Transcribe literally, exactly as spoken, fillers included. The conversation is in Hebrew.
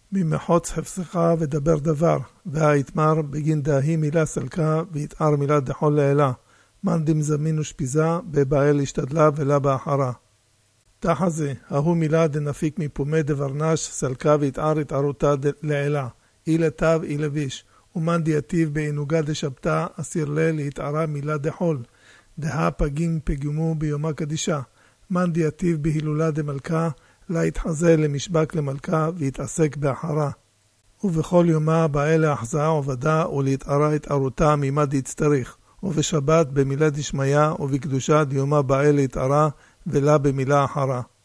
ממחוץ חפשך ודבר דבר, והיתמר בגין דהי מילה סלקה ויתאר מילה דחול לעילה, מנדים זמין ושפיזה בבעל השתדלה ולה באחרה. תחזה, ההוא מילה דנפיק מפומי דברנש סלקה ויתאר התארותה לעילה, אילה תו אילה ויש, ומן דיאטיב באינוגה דשבתה אסיר לה להתארה מילה דחול, דה פגין פגומו ביומה קדישה, מן דיאטיב בהילולה דמלכה, לה יתחזה למשבק למלכה ויתעסק באחרה. ובכל יומה באה להחזאה עובדה ולהתארה התארותה מימה דיצטריך, ובשבת במילה דשמיה ובקדושה דיומה באה להתארה ולה במילה אחרה.